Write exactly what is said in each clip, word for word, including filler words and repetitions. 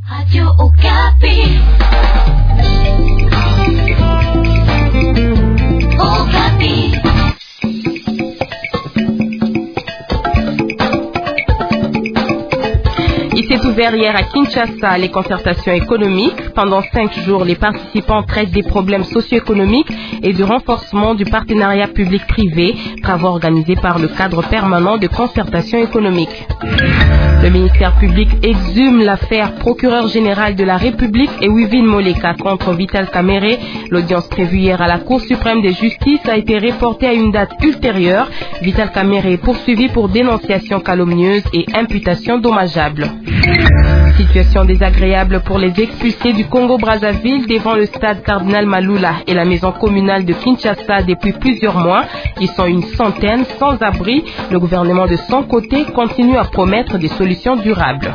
Radio Okapi. Okapi. Il s'est ouvert hier à Kinshasa les concertations économiques. Pendant cinq jours, les participants traitent des problèmes socio-économiques et du renforcement du partenariat public-privé, travaux organisés par le cadre permanent de concertation économique. Le ministère public exhume l'affaire procureur général de la République et Wivine Moleka contre Vital Kamerhe. L'audience prévue hier à la Cour suprême de justice a été reportée à une date ultérieure. Vital Kamerhe est poursuivi pour dénonciation calomnieuse et imputation dommageable. Situation désagréable pour les expulsés du Congo-Brazzaville devant le stade Cardinal Malula et la maison communale de Kinshasa depuis plusieurs mois. Ils sont une centaine sans abri. Le gouvernement de son côté continue à promettre des solutions durables.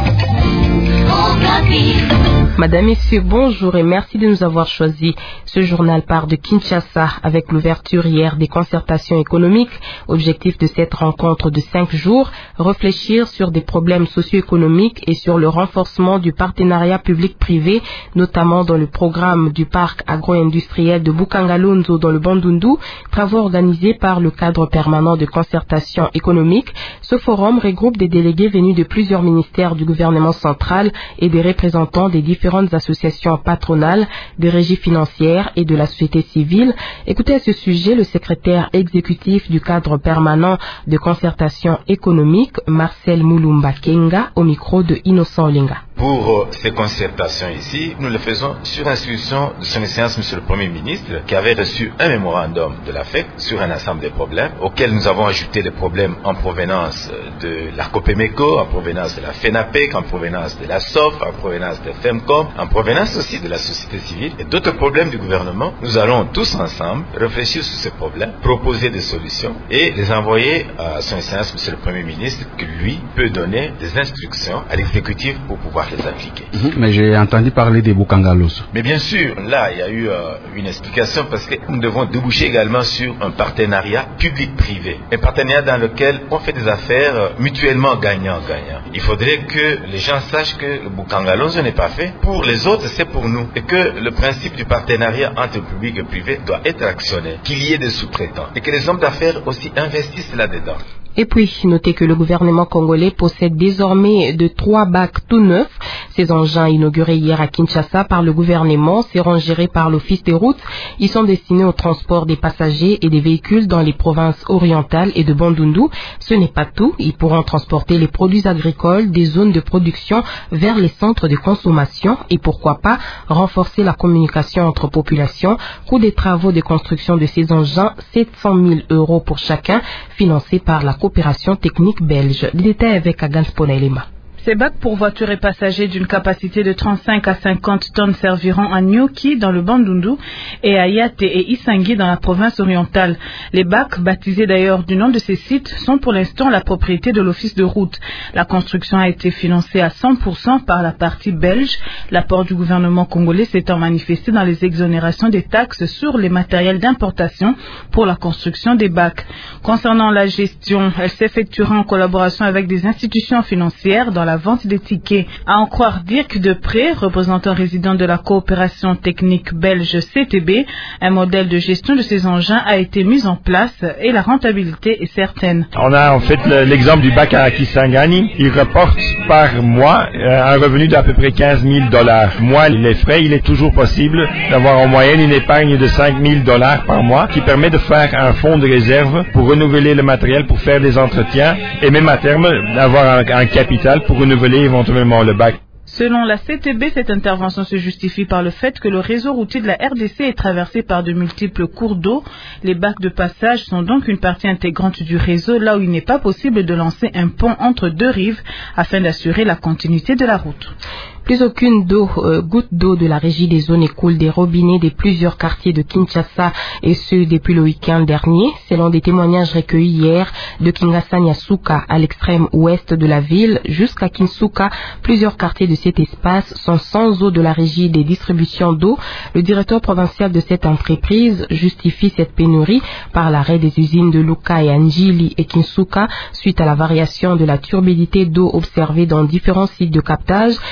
Madame, Messieurs, bonjour et merci de nous avoir choisi. Ce journal part de Kinshasa avec l'ouverture hier des concertations économiques. Objectif de cette rencontre de cinq jours, réfléchir sur des problèmes socio-économiques et sur le renforcement du partenariat public-privé, notamment dans le programme du parc agro-industriel de Bukangalonzo dans le Bandundu, travaux organisés par le cadre permanent de concertation économique. Ce forum regroupe des délégués venus de plusieurs ministères du gouvernement central et des représentants des différentes associations patronales, des régies financières et de la société civile. Écoutez à ce sujet le secrétaire exécutif du cadre permanent de concertation économique, Marcel Moulumba Kenga, au micro de Innocent Olinga. Pour ces concertations ici, nous le faisons sur instruction de son Excellence Monsieur le Premier ministre, qui avait reçu un mémorandum de la F E C sur un ensemble de problèmes, auxquels nous avons ajouté des problèmes en provenance de la COPEMECO, en provenance de la FENAPEC, en provenance de la S O F, en provenance de FEMCOM, en provenance aussi de la société civile et d'autres problèmes du gouvernement. Nous allons tous ensemble réfléchir sur ces problèmes, proposer des solutions et les envoyer à son Excellence Monsieur le Premier ministre, qui lui peut donner des instructions à l'exécutif pour pouvoir les appliquer. Mmh, mais j'ai entendu parler des Bukangalonzo. Mais bien sûr, là, il y a eu euh, une explication parce que nous devons déboucher également sur un partenariat public-privé. Un partenariat dans lequel on fait des affaires euh, mutuellement gagnant-gagnant. Il faudrait que les gens sachent que le Bukangalonzo n'est pas fait. Pour les autres, c'est pour nous. Et que le principe du partenariat entre public et privé doit être actionné. Qu'il y ait des sous-traitants. Et que les hommes d'affaires aussi investissent là-dedans. Et puis, notez que le gouvernement congolais possède désormais de trois bacs tout neufs. Ces engins inaugurés hier à Kinshasa par le gouvernement seront gérés par l'Office des routes. Ils sont destinés au transport des passagers et des véhicules dans les provinces orientales et de Bandundu. Ce n'est pas tout. Ils pourront transporter les produits agricoles des zones de production vers les centres de consommation et pourquoi pas renforcer la communication entre populations. Coût des travaux de construction de ces engins, sept cent mille euros pour chacun, financés par la coopération technique belge. Les détails avec Agans Ponaelema. Ces bacs pour voitures et passagers d'une capacité de trente-cinq à cinquante tonnes serviront à Nyoki dans le Bandundu et à Yate et Isangi dans la province orientale. Les bacs, baptisés d'ailleurs du nom de ces sites, sont pour l'instant la propriété de l'Office de route. La construction a été financée à cent pour cent par la partie belge. L'apport du gouvernement congolais s'étant manifesté dans les exonérations des taxes sur les matériels d'importation pour la construction des bacs. Concernant la gestion, elle s'effectuera en collaboration avec des institutions financières dans la vente des tickets. À en croire Dirk Depré, représentant résident de la coopération technique belge C T B, un modèle de gestion de ces engins a été mis en place et la rentabilité est certaine. On a en fait l'exemple du bac à Kisangani. Il rapporte par mois un revenu d'à peu près quinze mille dollars. Moi, les frais, il est toujours possible d'avoir en moyenne une épargne de cinq mille dollars par mois qui permet de faire un fonds de réserve pour renouveler le matériel, pour faire des entretiens et même à terme d'avoir un, un capital pour renouveler éventuellement le bac. Selon la C T B, cette intervention se justifie par le fait que le réseau routier de la R D C est traversé par de multiples cours d'eau. Les bacs de passage sont donc une partie intégrante du réseau, là où il n'est pas possible de lancer un pont entre deux rives afin d'assurer la continuité de la route. Plus aucune d'eau, euh, goutte d'eau de la régie des zones écoule des robinets de plusieurs quartiers de Kinshasa et ce depuis le week-end dernier. Selon des témoignages recueillis hier de Kingasanya-Suka à l'extrême ouest de la ville jusqu'à Kinsuka, plusieurs quartiers de cet espace sont sans eau de la régie des distributions d'eau. Le directeur provincial de cette entreprise justifie cette pénurie par l'arrêt des usines de Luka et Anjili et Kinsuka suite à la variation de la turbidité d'eau observée dans différents sites de captage. Une des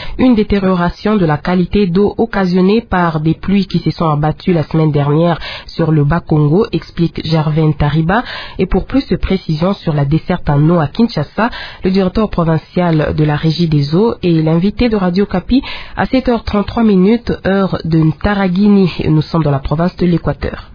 détérioration de la qualité d'eau occasionnée par des pluies qui se sont abattues la semaine dernière sur le Bas-Congo, explique Gervais Tariba. Et pour plus de précisions sur la desserte en eau à Kinshasa, le directeur provincial de la Régie des eaux et l'invité de Radio Okapi à sept heures trente-trois minutes, heure de Ntaragini. Nous sommes dans la province de l'Équateur.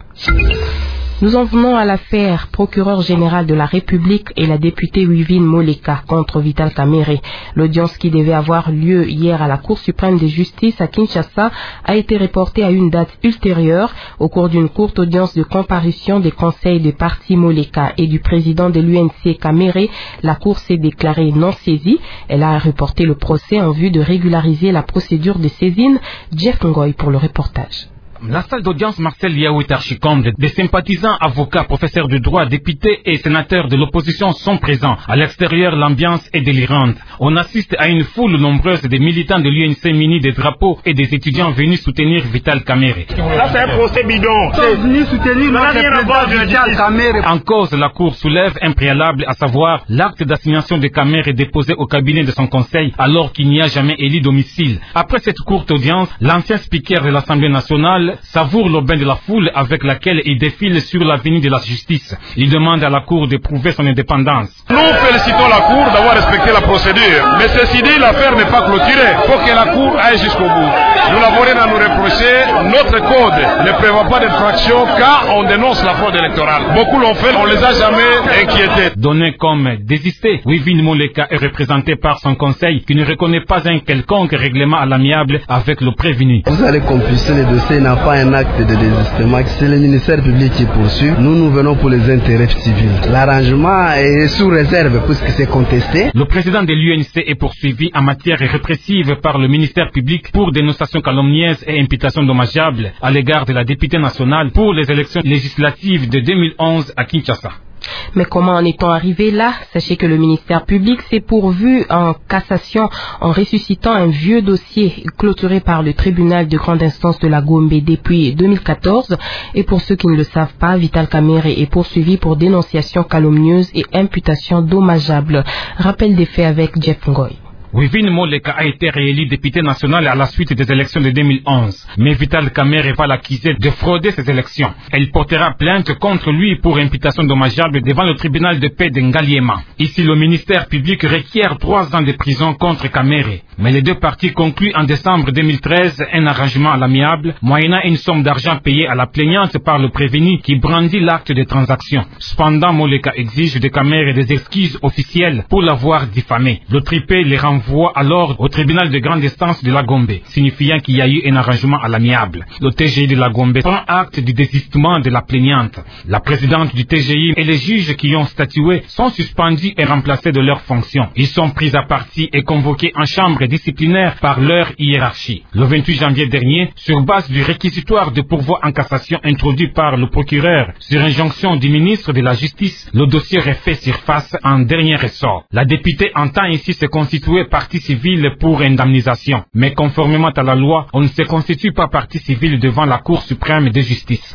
Nous en venons à l'affaire procureur général de la République et la députée Wivine Moleka contre Vital Kamerhe. L'audience qui devait avoir lieu hier à la Cour suprême de justice à Kinshasa a été reportée à une date ultérieure. Au cours d'une courte audience de comparution des conseils de parti Moleka et du président de l'U N C Kamerhe, la Cour s'est déclarée non saisie. Elle a reporté le procès en vue de régulariser la procédure de saisine. Jeff Ngoy pour le reportage. La salle d'audience Marcel Liaou est archi-comble. Des sympathisants, avocats, professeurs de droit, députés et sénateurs de l'opposition sont présents. À l'extérieur, l'ambiance est délirante. On assiste à une foule nombreuse des militants de l'U N C munis des drapeaux et des étudiants venus soutenir Vital Kamerhe. Ça, c'est un procès bidon. C'est venu soutenir notre président Vital Kamerhe. En cause, la Cour soulève un préalable, à savoir l'acte d'assignation de Kamerhe déposé au cabinet de son conseil alors qu'il n'y a jamais élu domicile. Après cette courte audience, l'ancien speaker de l'Assemblée nationale savoure l'aubin de la foule avec laquelle il défile sur l'avenue de la justice. Il demande à la Cour de prouver son indépendance. Nous félicitons la Cour d'avoir respecté la procédure. Mais ceci dit, l'affaire n'est pas clôturée. Il faut que la Cour aille jusqu'au bout. Nous n'avons rien à nous reprocher. Notre code ne prévoit pas d'infraction quand on dénonce la fraude électorale. Beaucoup l'ont fait, on ne les a jamais inquiétés. Donné comme désisté, Wivine Moleka est représenté par son conseil qui ne reconnaît pas un quelconque règlement à l'amiable avec le prévenu. Vous allez compulser les dossiers, n'a pas un acte de désistement. C'est le ministère public qui poursuit. Nous, nous venons pour les intérêts civils. L'arrangement est sous réserve puisque c'est contesté. Le président de l'U N C est poursuivi en matière répressive par le ministère public pour dénonciation calomnieuse et imputation dommageable à l'égard de la députée nationale pour les élections législatives de deux mille onze à Kinshasa. Mais comment en est-on arrivé là? Sachez que le ministère public s'est pourvu en cassation en ressuscitant un vieux dossier clôturé par le tribunal de grande instance de la Gombe depuis deux mille quatorze. Et pour ceux qui ne le savent pas, Vital Kamerhe est poursuivi pour dénonciation calomnieuse et imputation dommageable. Rappel des faits avec Jeff Ngoy. Wivine Moleka a été réélu député national à la suite des élections de deux mille onze. Mais Vital Kamerhe va l'accuser de frauder ces élections. Elle portera plainte contre lui pour imputation dommageable devant le tribunal de paix de Ngaliema. Ici, le ministère public requiert trois ans de prison contre Kamerhe. Mais les deux parties concluent en décembre deux mille treize un arrangement à l'amiable, moyennant une somme d'argent payée à la plaignante par le prévenu qui brandit l'acte de transaction. Cependant, Moleka exige de Kamerhe des excuses officielles pour l'avoir diffamé. Le tripé les renvoie voit alors au tribunal de grande instance de la Gombe, signifiant qu'il y a eu un arrangement à l'amiable. Le T G I de la Gombe prend acte du désistement de la plaignante. La présidente du T G I et les juges qui ont statué sont suspendus et remplacés de leurs fonctions. Ils sont pris à partie et convoqués en chambre disciplinaire par leur hiérarchie. Le vingt-huit janvier dernier, sur base du réquisitoire de pourvoi en cassation introduit par le procureur sur injonction du ministre de la Justice, le dossier refait surface en dernier ressort. La députée entend ici se constituer partie civile pour indemnisation. Mais conformément à la loi, on ne se constitue pas partie civile devant la Cour suprême de justice.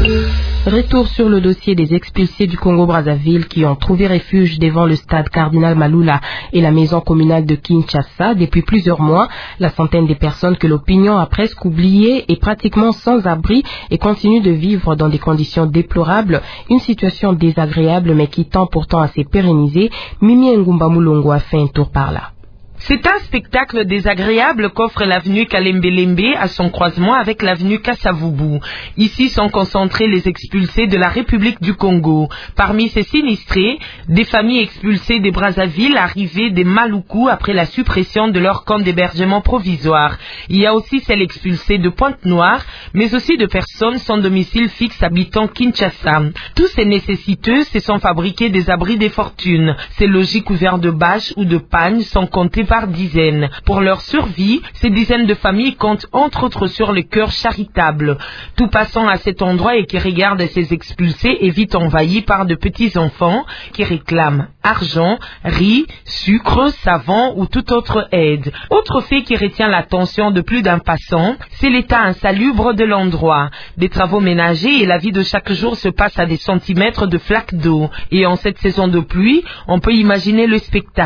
Retour sur le dossier des expulsés du Congo-Brazzaville qui ont trouvé refuge devant le stade Cardinal Malula et la maison communale de Kinshasa depuis plusieurs mois. La centaine de personnes que l'opinion a presque oubliées est pratiquement sans abri et continue de vivre dans des conditions déplorables. Une situation désagréable mais qui tend pourtant à se pérenniser. Mimi Ngumba Mulongo a fait un tour par là. C'est un spectacle désagréable qu'offre l'avenue Kalembe-Lembe à son croisement avec l'avenue Kassavubu. Ici sont concentrés les expulsés de la République du Congo. Parmi ces sinistrés, des familles expulsées des Brazzaville arrivées des Maluku après la suppression de leur camp d'hébergement provisoire. Il y a aussi celles expulsées de Pointe-Noire, mais aussi de personnes sans domicile fixe habitant Kinshasa. Tous ces nécessiteux se sont fabriqués des abris des fortunes. Ces logis couverts de bâches ou de pagnes sont comptés par dizaines. Pour leur survie, ces dizaines de familles comptent entre autres sur le cœur charitable. Tout passant à cet endroit et qui regarde ces expulsés est vite envahi par de petits enfants qui réclament argent, riz, sucre, savon ou toute autre aide. Autre fait qui retient l'attention de plus d'un passant, c'est l'état insalubre de l'endroit. Des travaux ménagers et la vie de chaque jour se passe à des centimètres de flaques d'eau. Et en cette saison de pluie, on peut imaginer le spectacle.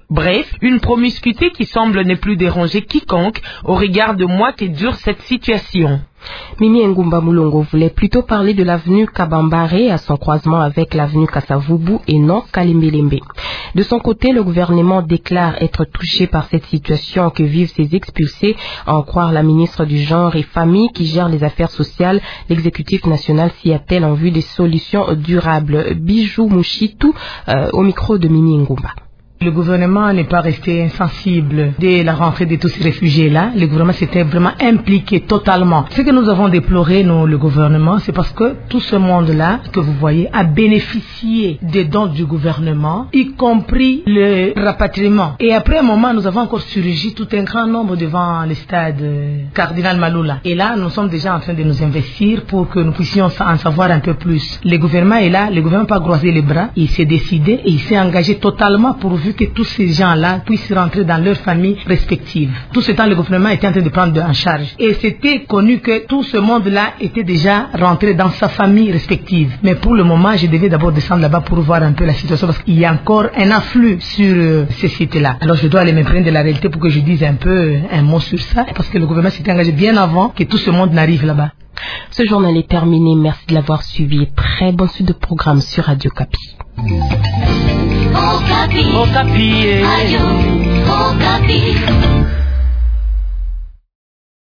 Bref, une promiscuité qui semble ne plus déranger quiconque au regard de mois que dure cette situation. Mimi Ngumba Mulongo voulait plutôt parler de l'avenue Kabambare à son croisement avec l'avenue Kasavubu et non Kalembelembe. De son côté, le gouvernement déclare être touché par cette situation que vivent ces expulsés, à en croire la ministre du Genre et Famille qui gère les affaires sociales. L'exécutif national s'y attelle en vue des solutions durables. Bijou Mouchitou euh, au micro de Mimi Ngumba. Le gouvernement n'est pas resté insensible dès la rentrée de tous ces réfugiés-là. Le gouvernement s'était vraiment impliqué totalement. Ce que nous avons déploré, nous, le gouvernement, c'est parce que tout ce monde-là, que vous voyez, a bénéficié des dons du gouvernement, y compris le rapatriement. Et après un moment, nous avons encore surgi tout un grand nombre devant le stade Cardinal Maloula. Et là, nous sommes déjà en train de nous investir pour que nous puissions en savoir un peu plus. Le gouvernement est là, le gouvernement n'a pas croisé les bras, il s'est décidé et il s'est engagé totalement pour vu que tous ces gens-là puissent rentrer dans leurs familles respectives. Tout ce temps, le gouvernement était en train de prendre en charge. Et c'était connu que tout ce monde-là était déjà rentré dans sa famille respective. Mais pour le moment, je devais d'abord descendre là-bas pour voir un peu la situation parce qu'il y a encore un afflux sur euh, ces sites-là. Alors je dois aller me prendre de la réalité pour que je dise un peu un mot sur ça parce que le gouvernement s'était engagé bien avant que tout ce monde n'arrive là-bas. Ce journal est terminé. Merci de l'avoir suivi. Très bonne suite de programme sur Radio Kapi. Okapi. Okapi. Radio Okapi.